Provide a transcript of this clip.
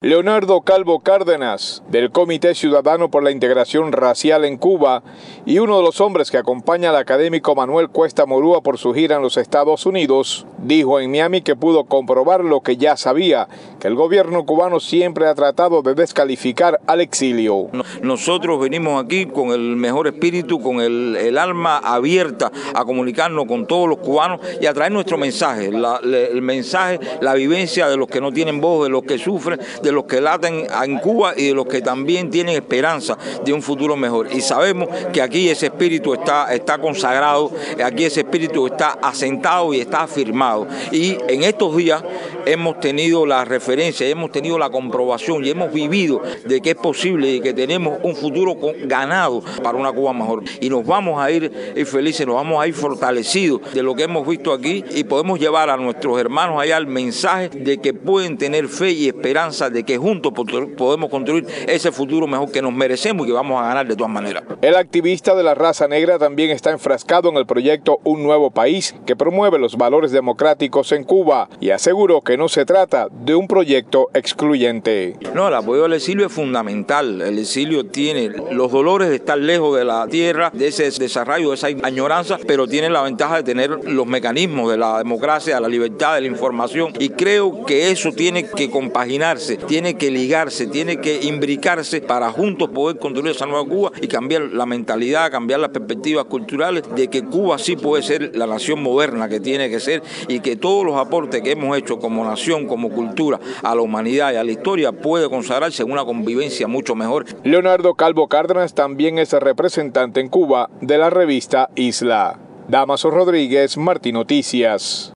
Leonardo Calvo Cárdenas, del Comité Ciudadano por la Integración Racial en Cuba y uno de los hombres que acompaña al académico Manuel Cuesta Morúa por su gira en los Estados Unidos, dijo en Miami que pudo comprobar lo que ya sabía, que el gobierno cubano siempre ha tratado de descalificar al exilio. Nosotros venimos aquí con el mejor espíritu, con el alma abierta a comunicarnos con todos los cubanos y a traer nuestro mensaje, el mensaje, la vivencia de los que no tienen voz, de los que sufren, de los que laten en Cuba y de los que también tienen esperanza de un futuro mejor. Y sabemos que aquí ese espíritu está consagrado, aquí ese espíritu está asentado y está afirmado. Y en estos días hemos tenido la referencia, hemos tenido la comprobación y hemos vivido de que es posible y que tenemos un futuro ganado para una Cuba mejor. Y nos vamos a ir felices, nos vamos a ir fortalecidos de lo que hemos visto aquí y podemos llevar a nuestros hermanos allá el mensaje de que pueden tener fe y esperanza de que juntos podemos construir ese futuro mejor que nos merecemos y que vamos a ganar de todas maneras. El activista de la raza negra también está enfrascado en el proyecto Un Nuevo País, que promueve los valores democráticos en Cuba, y aseguró que no se trata de un proyecto excluyente. No, el apoyo al exilio es fundamental. El exilio tiene los dolores de estar lejos de la tierra, de ese desarraigo, de esa añoranza, pero tiene la ventaja de tener los mecanismos de la democracia, de la libertad, de la información, y creo que eso tiene que compaginarse, tiene que ligarse, tiene que imbricarse para juntos poder construir esa nueva Cuba y cambiar la mentalidad, cambiar las perspectivas culturales de que Cuba sí puede ser la nación moderna que tiene que ser y que todos los aportes que hemos hecho como nación, como cultura, a la humanidad y a la historia puede consagrarse en una convivencia mucho mejor. Leonardo Calvo Cárdenas también es el representante en Cuba de la revista Isla. Damaso Rodríguez, Martí Noticias.